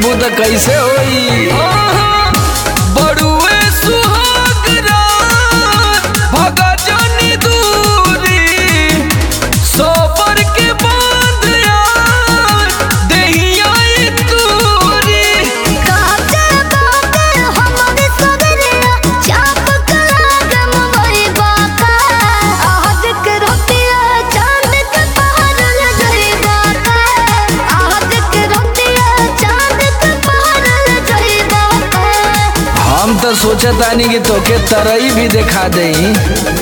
करबू तो कैसे होई। बड़ुए सुहाग रात भगा जानी दूरी, सोबर के बांध यार देहिया तूरी। काचे बाटे हमरे सबरिया चाप कलाग मोरी बाका, आज के रोटिया चांद के पहाड़ ले गई बाका, आज के रोटिया चांद के पहाड़ ले गई बाका। हम तो सोचतानी कि तोके तरई भी दिखा देई।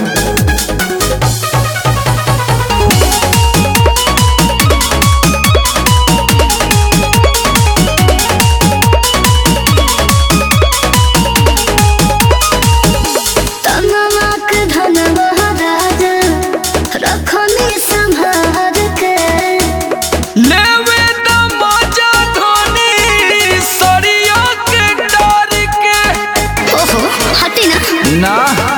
तनवाक धनवा राजा रखनी संभार के, लेवे द मजा धोनी सरिया के डार के। ओहो हटी ना।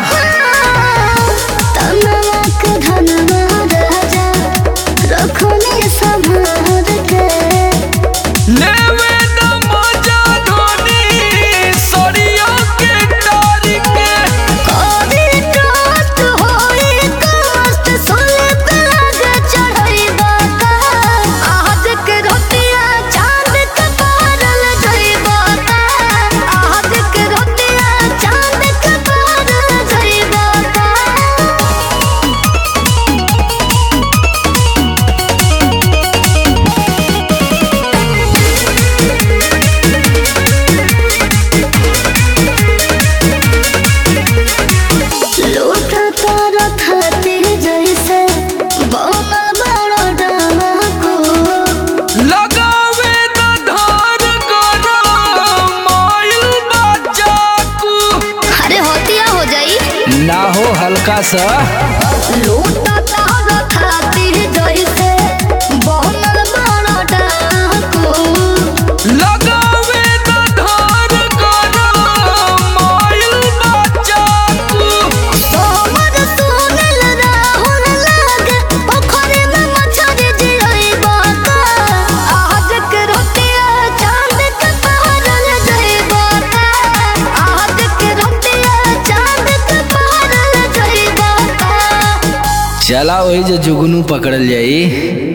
तनवाक धनवा राजा रखनी संभार के, लेवे द मजा धोनी सरिया के डार के। कोरी टोस्ट होई कष्ट सोले पे लागे चढ़ई बाका, आज के रोटिया चांद के पहाड़ ले गई बाका, आज के रोटिया चांद के पहाड़ ले गई बाका। लूटता रखती जैसे बनल बड़ा डाको, लगावे द धार गरम माइल बच्चा को। अरे होतिया हो जाई। ना हो हल्का सा। लूटता रखती जैसे बनल बड़ा डाको, लगावे द धार गरम माइल बच्चा को। सोमर सुनल राहुल लागे पोखरी में मछरी जियई बाका, आज के रोटिया चांद के पहाड़ ले गई बाका, आज के रोटिया चांद के पहाड़ ले गई बाका। चला वही जो जुगनू पकड़ल जाई।